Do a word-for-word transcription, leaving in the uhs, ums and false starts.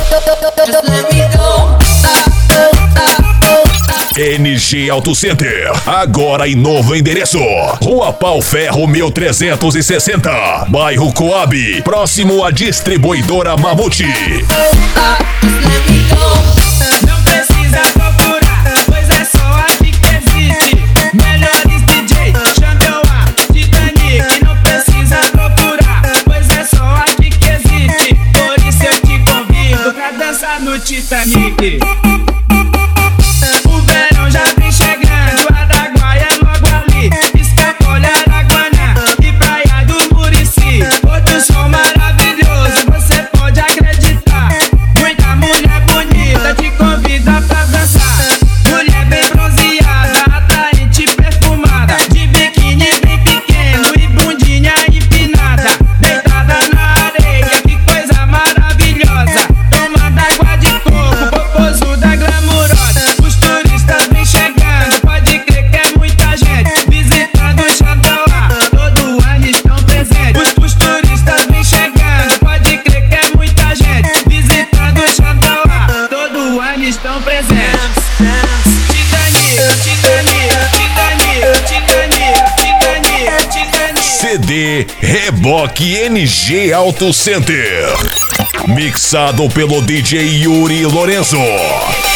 N G Auto Center, agora em novo endereço. Rua Pau Ferro mil trezentos e sessenta, bairro Coab, próximo à distribuidora Mamute. Não precisa procurar, pois é só aqui que existe. Melhores D J, Xandão, Titanic. Não precisa procurar, pois é só aqui que existe. Por isso eu te convido pra dançar no Titanic. Estão presentes. Titanic, Titanic, Titanic, Titanic, Titanic, Titanic. C D Reboque N G Auto Center, mixado pelo D J Yuri Lorenzo.